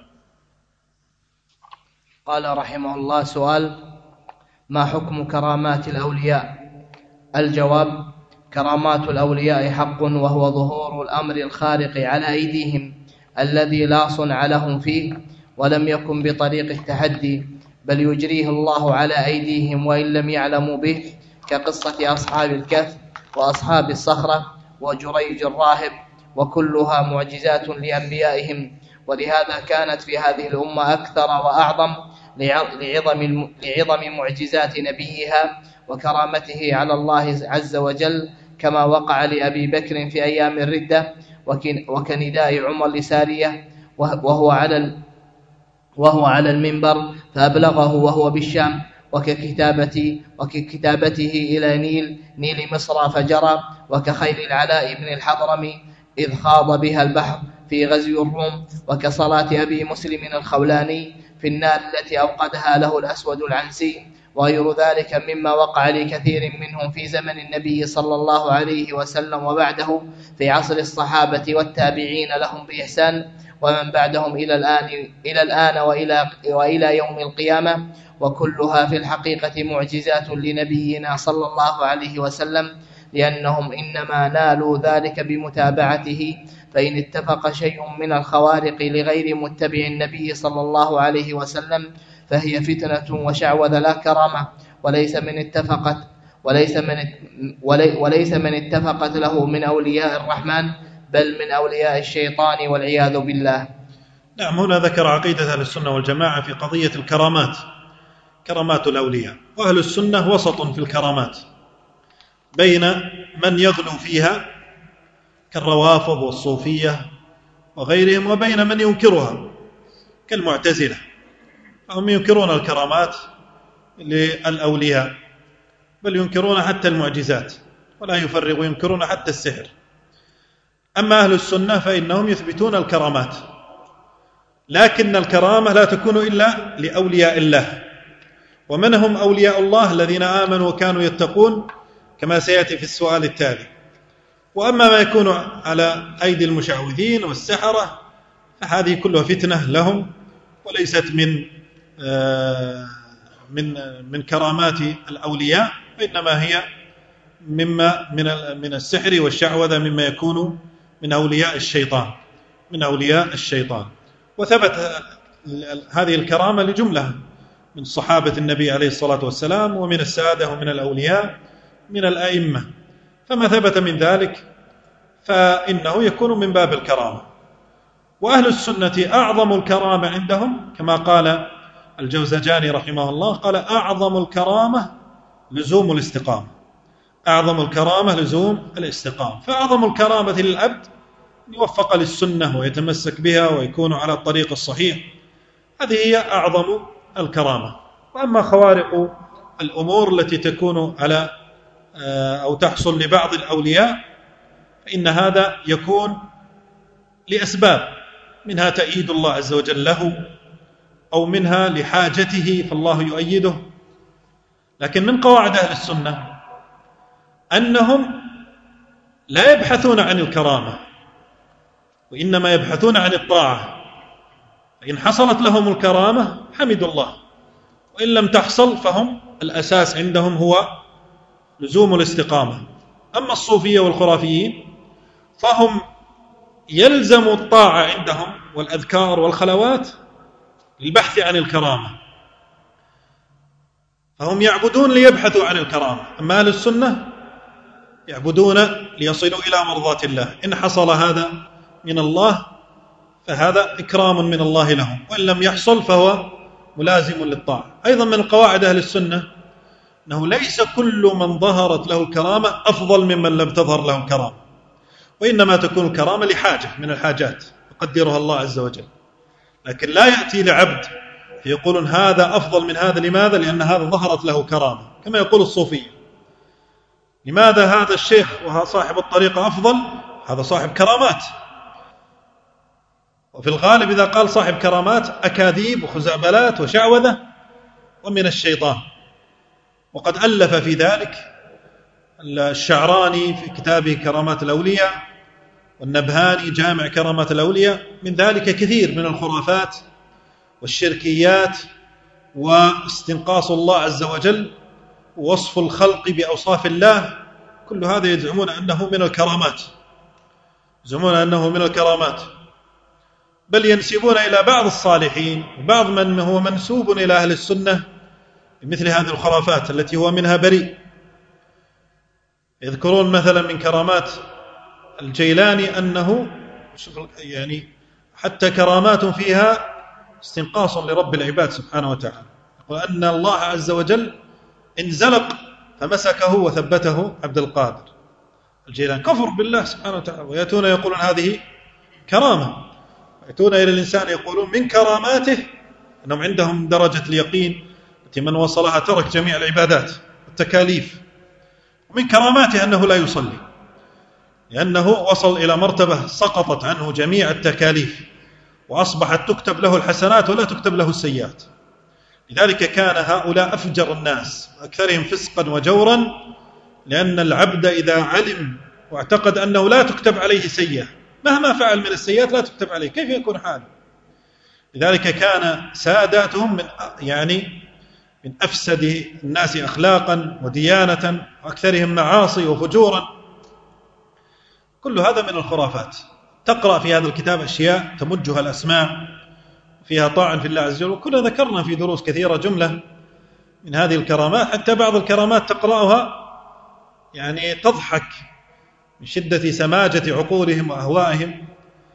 قال رحمه الله سؤال: ما حكم كرامات الأولياء؟ الجواب: كرامات الأولياء حق، وهو ظهور الأمر الخارق على أيديهم الذي لا صنع لهم فيه، ولم يكن بطريق التحدي، بل يجريه الله على أيديهم وإن لم يعلموا به، كقصة أصحاب الكهف وأصحاب الصخرة وجريج الراهب، وكلها معجزات لأنبيائهم. ولهذا كانت في هذه الأمة أكثر وأعظم لعظم معجزات نبيها وكرامته على الله عز وجل، كما وقع لأبي بكر في أيام الردة، وكنداء عمر لسارية وهو على المنبر فأبلغه وهو بالشام، وككتابته إلى نيل مصر فجرى، وكخير العلاء بن الحضرمي إذ خاض بها البحر في غزو الروم، وكصلاة أبي مسلم الخولاني في النار التي أوقدها له الأسود العنسي، وغير ذلك مما وقع لكثير منهم في زمن النبي صلى الله عليه وسلم وبعده، في عصر الصحابة والتابعين لهم بإحسان، ومن بعدهم إلى الآن وإلى يوم القيامة، وكلها في الحقيقة معجزات لنبينا صلى الله عليه وسلم، لأنهم إنما نالوا ذلك بمتابعته. فإن اتفق شيء من الخوارق لغير متبع النبي صلى الله عليه وسلم فهي فتنة وشعوذ لا كرامة، وليس من اتفقت له من أولياء الرحمن، بل من أولياء الشيطان والعياذ بالله. نعم، هنا ذكر عقيدة أهل السنة والجماعة في قضية الكرامات، كرامات الأولياء. وأهل السنة وسط في الكرامات بين من يغلو فيها كالروافض والصوفية وغيرهم، وبين من ينكرها كالمعتزلة، فهم ينكرون الكرامات للأولياء، بل ينكرون حتى المعجزات، ولا يفرغوا، ينكرون حتى السحر. أما أهل السنة فإنهم يثبتون الكرامات، لكن الكرامة لا تكون إلا لأولياء الله، ومنهم أولياء الله الذين آمنوا وكانوا يتقون، كما سيأتي في السؤال التالي. وأما ما يكون على أيدي المشعوذين والسحرة فهذه كلها فتنة لهم، وليست من كرامات الأولياء، وإنما هي من السحر والشعوذة، مما يكون من أولياء الشيطان. وثبت هذه الكرامة لجملة من صحابة النبي عليه الصلاة والسلام، ومن السادة، ومن الأولياء، من الأئمة. فما ثبت من ذلك فإنه يكون من باب الكرامة. وأهل السنة أعظم الكرامة عندهم، كما قال الجوزجاني رحمه الله، قال: أعظم الكرامة لزوم الاستقامة. أعظم الكرامة لزوم الاستقامة. فأعظم الكرامة للعبد أن يوفق للسنة ويتمسك بها ويكون على الطريق الصحيح، هذه هي أعظم الكرامة. وأما خوارق الأمور التي تكون على أو تحصل لبعض الأولياء فإن هذا يكون لأسباب، منها تأييد الله عز وجل له، أو منها لحاجته فالله يؤيده. لكن من قواعد أهل السنة أنهم لا يبحثون عن الكرامة، وإنما يبحثون عن الطاعة. فإن حصلت لهم الكرامة حمدوا الله، وإن لم تحصل فهم الأساس عندهم هو لزوم الاستقامة. أما الصوفية والخرافيين فهم يلزم الطاعة عندهم والأذكار والخلوات للبحث عن الكرامة، فهم يعبدون ليبحثوا عن الكرامة. أما أهل السنة يعبدون ليصلوا إلى مرضات الله. إن حصل هذا من الله فهذا إكرام من الله لهم، وإن لم يحصل فهو ملازم للطاعة. أيضا من قواعد أهل السنة أنه ليس كل من ظهرت له الكرامة أفضل ممن لم تظهر له الكرامة، وإنما تكون الكرامة لحاجة من الحاجات يقدرها الله عز وجل. لكن لا يأتي لعبد فيقولون هذا أفضل من هذا. لماذا؟ لأن هذا ظهرت له كرامة، كما يقول الصوفية: لماذا هذا الشيخ وهذا صاحب الطريقة أفضل؟ هذا صاحب كرامات. وفي الغالب إذا قال صاحب كرامات أكاذيب وخزعبلات وشعوذة ومن الشيطان. وقد ألف في ذلك الشعراني في كتابه كرامات الأولياء، والنبهاني جامع كرامات الأولياء، من ذلك كثير من الخرافات والشركيات واستنقاص الله عز وجل ووصف الخلق بأوصاف الله. كل هذا يزعمون أنه من الكرامات، بل ينسبون إلى بعض الصالحين وبعض من هو منسوب إلى أهل السنة بمثل هذه الخرافات التي هو منها بريء. يذكرون مثلا من كرامات الجيلاني أنه يعني حتى كرامات فيها استنقاص لرب العباد سبحانه وتعالى، وأن الله عز وجل انزلق فمسكه وثبته عبد القادر الجيلاني. كفر بالله سبحانه وتعالى، ويأتون يقولون هذه كرامة، يأتون إلى الإنسان يقولون من كراماته أنهم عندهم درجة اليقين التي من وصلها ترك جميع العبادات والتكاليف. ومن كراماته أنه لا يصلي، لأنه وصل إلى مرتبة سقطت عنه جميع التكاليف وأصبحت تكتب له الحسنات ولا تكتب له السيئات. لذلك كان هؤلاء أفجر الناس أكثرهم فسقا وجورا، لأن العبد إذا علم واعتقد أنه لا تكتب عليه سيئة مهما فعل من السيئات لا تكتب عليه، كيف يكون حاله؟ لذلك كان ساداتهم من أفسد الناس أخلاقا وديانة وأكثرهم معاصي وفجورا. كل هذا من الخرافات. تقرأ في هذا الكتاب أشياء تمجها الأسماع فيها طاعن في الله عز وجل، وكنا ذكرنا في دروس كثيرة جملة من هذه الكرامات، حتى بعض الكرامات تقرأها تضحك من شدة سماجة عقولهم وأهوائهم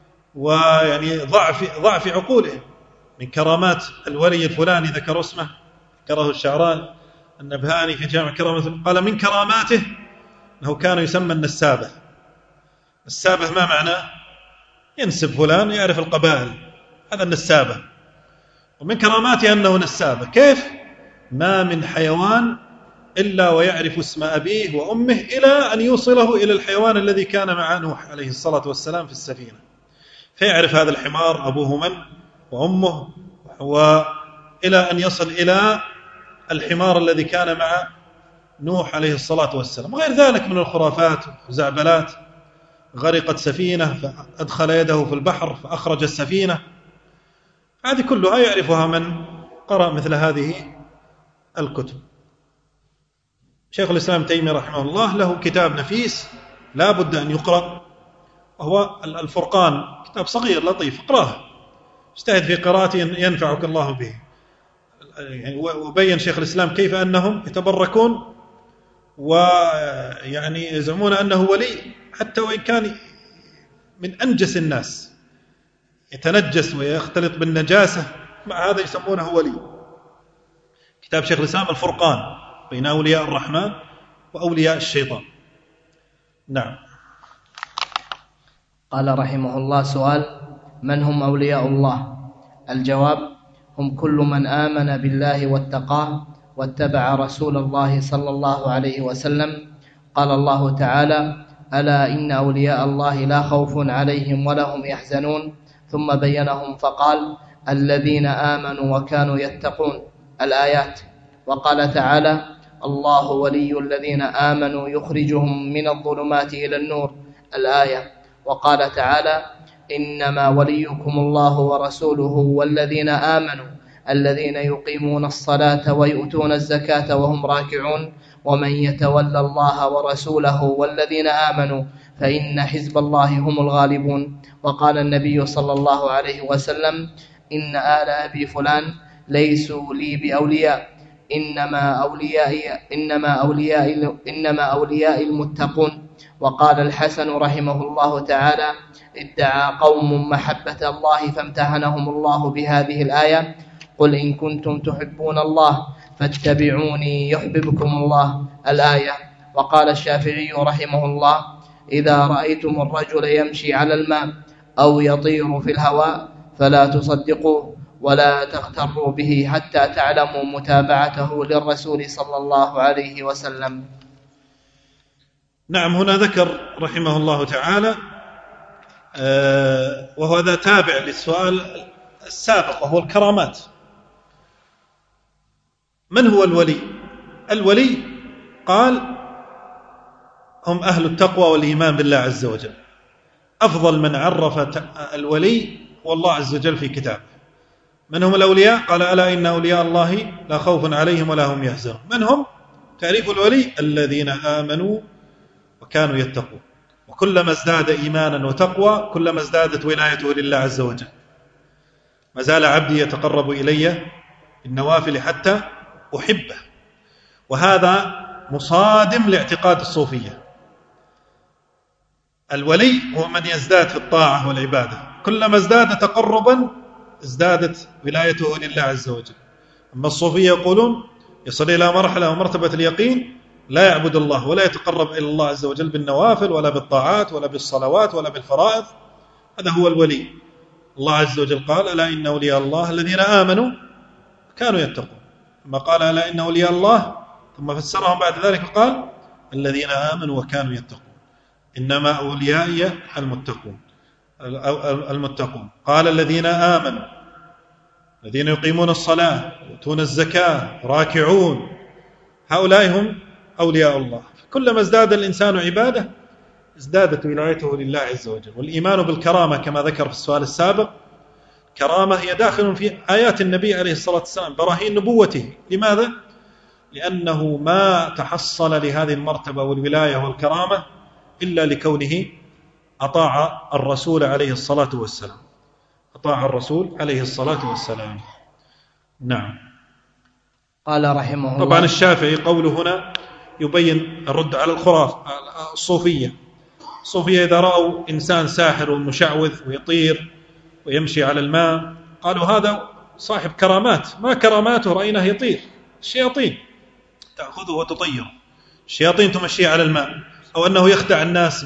ضعف عقولهم. من كرامات الولي الفلاني ذكر اسمه، ذكره الشعران النبهاني في جامع كرامة، قال من كراماته أنه كان يسمى النسابة. النسابة ما معناه؟ ينسب فلان يعرف القبائل، هذا النسابة. ومن كراماته أنه نسابة. كيف؟ ما من حيوان إلا ويعرف اسم أبيه وأمه، إلى أن يوصله إلى الحيوان الذي كان مع نوح عليه الصلاة والسلام في السفينة، فيعرف هذا الحمار أبوه من وأمه، وإلى أن يصل إلى الحمار الذي كان مع نوح عليه الصلاة والسلام. وغير ذلك من الخرافات والزعبلات. غرقت سفينة فأدخل يده في البحر فأخرج السفينة. هذه كلها يعرفها من قرأ مثل هذه الكتب. شيخ الإسلام تيمية رحمه الله له كتاب نفيس لا بد أن يقرأ، وهو الفرقان، كتاب صغير لطيف، اقراه، اجتهد في قراءته ينفعك الله به. وبين شيخ الإسلام كيف أنهم يتبركون يزعمون أنه ولي، حتى وإن كان من أنجس الناس يتنجس ويختلط بالنجاسة، مع هذا يسمونه ولي. كتاب شيخ الإسلام الفرقان بين أولياء الرحمن وأولياء الشيطان. نعم. قال رحمه الله: سؤال: من هم أولياء الله؟ الجواب: هم كل من آمن بالله واتقاه واتبع رسول الله صلى الله عليه وسلم. قال الله تعالى: ألا إن أولياء الله لا خوف عليهم ولا هم يحزنون. ثم بينهم فقال: الذين آمنوا وكانوا يتقون. الآيات. وقال تعالى: الله ولي الذين آمنوا يخرجهم من الظلمات إلى النور. الآية. وقال تعالى: إنما وليكم الله ورسوله والذين آمنوا الذين يقيمون الصلاة ويؤتون الزكاة وهم راكعون. ومن يتولى الله ورسوله والذين آمنوا فإن حزب الله هم الغالبون. وقال النبي صلى الله عليه وسلم: إن آل أبي فلان ليسوا لي بأولياء، إنما أولياء المتقون. وقال الحسن رحمه الله تعالى: ادعى قوم محبة الله فامتحنهم الله بهذه الآية: قل إن كنتم تحبون الله فاتبعوني يحببكم الله. الآية. وقال الشافعي رحمه الله: إذا رأيتم الرجل يمشي على الماء أو يطير في الهواء فلا تصدقوه ولا تغتروا به حتى تعلموا متابعته للرسول صلى الله عليه وسلم. نعم. هنا ذكر رحمه الله تعالى وهو ذا تابع للسؤال السابق، وهو الكرامات. من هو الولي؟ الولي قال: هم أهل التقوى والإيمان بالله عز وجل. أفضل من عرف الولي والله عز وجل في كتابه. من هم الأولياء؟ قال: ألا إن أولياء الله لا خوف عليهم ولا هم يحزنون. من هم؟ تعريف الولي: الذين آمنوا وكانوا يتقون. وكلما ازداد إيمانا وتقوى كلما ازدادت ولايته لله عز وجل. ما زال عبدي يتقرب إلي بالنوافل حتى أحبه. وهذا مصادم لاعتقاد الصوفية. الولي هو من يزداد في الطاعة والعبادة، كلما ازداد تقربا ازدادت ولايته لله عز وجل. أما الصوفية يقولون يصل إلى مرحلة ومرتبة اليقين لا يعبد الله ولا يتقرب إلى الله عز وجل بالنوافل ولا بالطاعات ولا بالصلوات ولا بالفرائض، هذا هو الولي. الله عز وجل قال: ألا إن أولياء الله الذين آمنوا كانوا يتقون. ثم قال: ألا إن أولياء الله، ثم فسرهم بعد ذلك قال: الذين آمنوا وكانوا يتقون، إنما أوليائي المتقون. قال: الذين آمنوا، الذين يقيمون الصلاة ويؤتون الزكاة راكعون، هؤلاء هم أولياء الله. كلما ازداد الإنسان عبادة ازدادت ولايته لله عز وجل. والإيمان بالكرامة كما ذكر في السؤال السابق، كرامة هي داخل في آيات النبي عليه الصلاة والسلام، براهين نبوته. لماذا؟ لأنه ما تحصل لهذه المرتبة والولاية والكرامة إلا لكونه أطاع الرسول عليه الصلاة والسلام، أطاع الرسول عليه الصلاة والسلام. نعم. قال رحمه الله. طبعا الشافعي قوله هنا يبين الرد على الصوفية. الصوفية إذا رأوا إنسان ساحر ومشعوذ ويطير ويمشي على الماء قالوا هذا صاحب كرامات، ما كراماته رأيناه يطير. الشياطين تأخذه وتطيره، الشياطين تمشيه على الماء، أو أنه يخدع الناس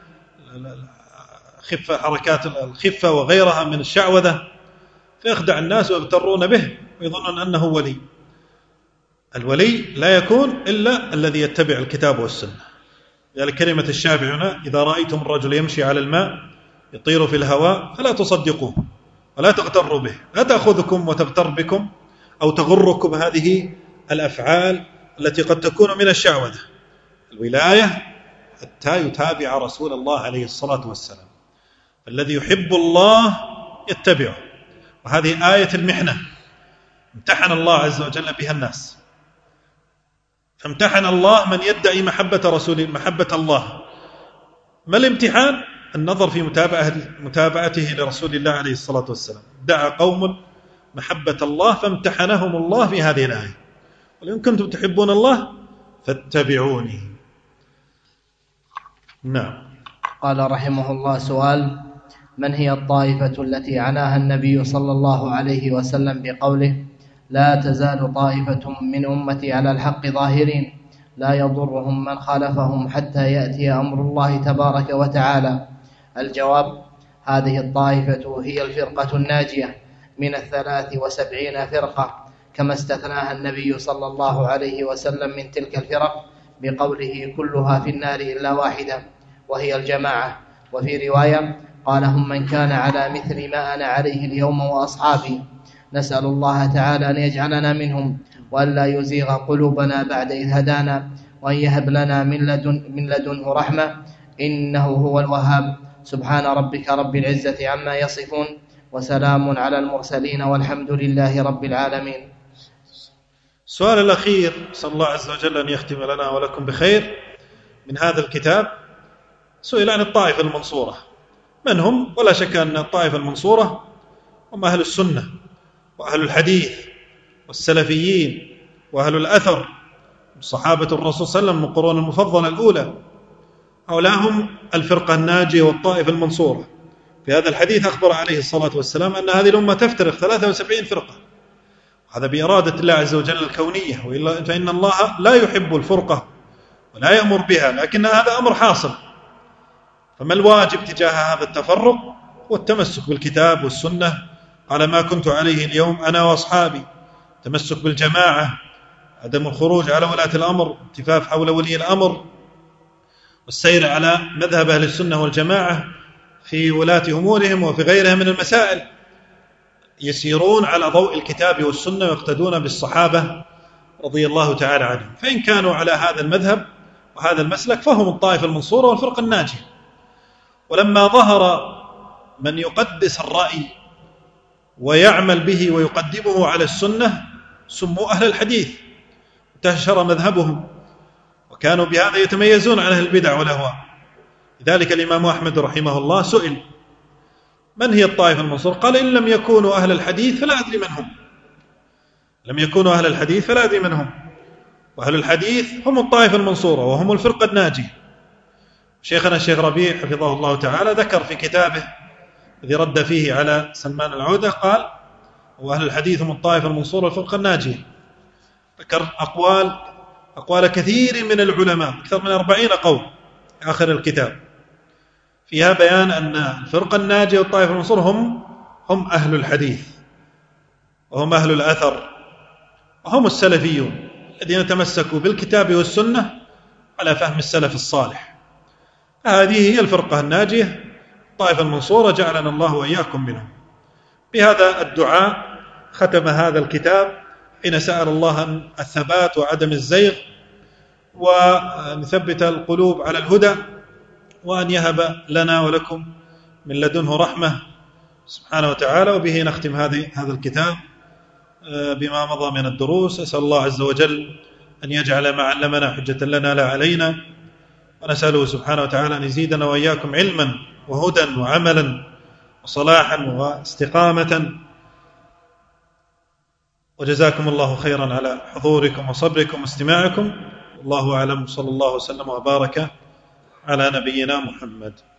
بخفة، حركات الخفة وغيرها من الشعوذة، فيخدع الناس ويغترون به ويظنون أنه ولي. الولي لا يكون إلا الذي يتبع الكتاب والسنة. لذلك كلمة الشافعي هنا: إذا رأيتم الرجل يمشي على الماء يطير في الهواء فلا تصدقوه ولا تغتروا به، لا تأخذكم وتغتر بكم أو تغركم هذه الأفعال التي قد تكون من الشعوذة. الولاية حتى يتابع رسول الله عليه الصلاة والسلام. الذي يحب الله يتبعه، وهذه آية المحنة امتحن الله عز وجل بها الناس. فامتحن الله من يدعي محبة الله. ما الامتحان؟ النظر في متابعته لرسول الله عليه الصلاة والسلام. دعا قوم محبة الله فامتحنهم الله في هذه الآية: ولئن كنتم تحبون الله فاتبعوني. نعم. قال رحمه الله: سؤال: من هي الطائفة التي عناها النبي صلى الله عليه وسلم بقوله: لا تزال طائفة من أمتي على الحق ظاهرين لا يضرهم من خالفهم حتى يأتي أمر الله تبارك وتعالى؟ الجواب: هذه الطائفة هي الفرقة الناجية من 73 فرقة، كما استثناها النبي صلى الله عليه وسلم من تلك الفرق بقوله: كلها في النار إلا واحدة، وهي الجماعة. وفي رواية قال: هم من كان على مثل ما أنا عليه اليوم وأصحابي. نسأل الله تعالى أن يجعلنا منهم، وأن لا يزيغ قلوبنا بعد إذ هدانا، وأن يهب لنا من لدنه رحمة، إنه هو الوهاب. سبحان ربك رب العزة عما يصفون، وسلام على المرسلين، والحمد لله رب العالمين. السؤال الأخير، صلى الله عز وجل أن يختم لنا ولكم بخير من هذا الكتاب، سئل عن الطائفة المنصورة من هم؟ ولا شك أن الطائفة المنصورة هم أهل السنة وأهل الحديث والسلفيين وأهل الأثر، صحابة الرسول صلى الله عليه وسلم من القرون المفضلة الأولى. هؤلاء هم الفرقة الناجية والطائفة المنصورة. في هذا الحديث أخبر عليه الصلاة والسلام أن هذه الأمة تفترق 73 فرقة، هذا بإرادة الله عز وجل الكونية، وإلا فإن الله لا يحب الفرقة ولا يأمر بها، لكن هذا أمر حاصل. فما الواجب تجاه هذا التفرق؟ والتمسك بالكتاب والسنة على ما كنت عليه اليوم أنا وأصحابي، تمسك بالجماعة، عدم الخروج على ولاة الأمر، التفاف حول ولي الأمر، والسير على مذهب أهل السنة والجماعة في ولاة أمورهم وفي غيرها من المسائل، يسيرون على ضوء الكتاب والسنة ويقتدون بالصحابة رضي الله تعالى عنهم. فإن كانوا على هذا المذهب وهذا المسلك فهم الطائفة المنصورة والفرقة الناجية. ولما ظهر من يقدس الرأي ويعمل به ويقدمه على السنة سموا أهل الحديث، انتشر مذهبهم، وكانوا بهذا يتميزون عن أهل البدع والأهواء. لذلك الإمام أحمد رحمه الله سئل: من هي الطائفة المنصورة؟ قال: إن لم يكونوا أهل الحديث فلا أدري من هم. لم يكونوا أهل الحديث فلا أدري من هم. وأهل الحديث هم الطائفة المنصورة وهم الفرقة الناجية. شيخنا الشيخ ربيع حفظه الله تعالى ذكر في كتابه الذي رد فيه على سلمان العودة، قال: وأهل الحديث هم الطائفة المنصورة والفرقة الناجية. ذكر أقوال كثير من العلماء، أكثر من 40 قول في آخر الكتاب، فيها بيان أن الفرقة الناجية والطائفة المنصورة هم أهل الحديث، وهم أهل الأثر، وهم السلفيون الذين تمسكوا بالكتاب والسنة على فهم السلف الصالح. هذه هي الفرقة الناجية، الطائفة المنصورة، جعلنا الله وإياكم منهم. بهذا الدعاء ختم هذا الكتاب، حين سأل الله الثبات وعدم الزيغ، وأن يثبت القلوب على الهدى، وأن يهب لنا ولكم من لدنه رحمة سبحانه وتعالى. وبه نختم هذا الكتاب بما مضى من الدروس. أسأل الله عز وجل أن يجعل ما علمنا حجة لنا لا علينا، ونسأله سبحانه وتعالى أن يزيدنا وإياكم علما وهدى وعملا وصلاحا واستقامة. وجزاكم الله خيرا على حضوركم وصبركم واستماعكم. الله أعلم، صلى الله وسلم وبارك على نبينا محمد.